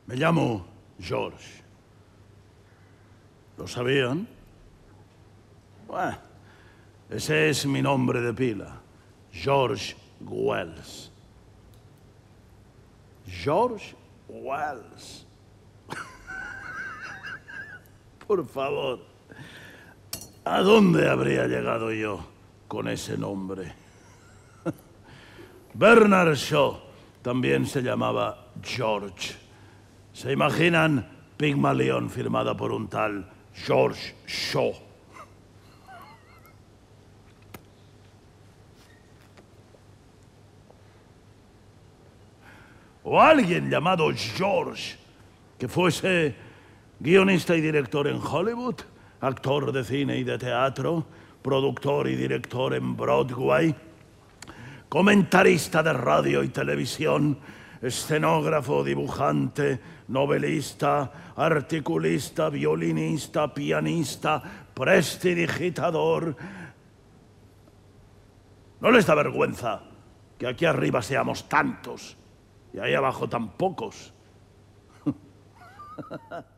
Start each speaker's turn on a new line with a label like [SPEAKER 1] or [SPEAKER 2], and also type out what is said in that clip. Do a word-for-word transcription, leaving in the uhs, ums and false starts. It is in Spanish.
[SPEAKER 1] Me llamo George. ¿Lo sabían? Bueno, ese es mi nombre de pila. George Wells. George Wells. Por favor, ¿a dónde habría llegado yo con ese nombre? Bernard Shaw también se llamaba George. ¿Se imaginan Pigmalión firmada por un tal George Shaw? O alguien llamado George, que fuese guionista y director en Hollywood, actor de cine y de teatro, productor y director en Broadway, comentarista de radio y televisión, escenógrafo, dibujante, novelista, articulista, violinista, pianista, prestidigitador. ¿No les da vergüenza que aquí arriba seamos tantos y ahí abajo tan pocos?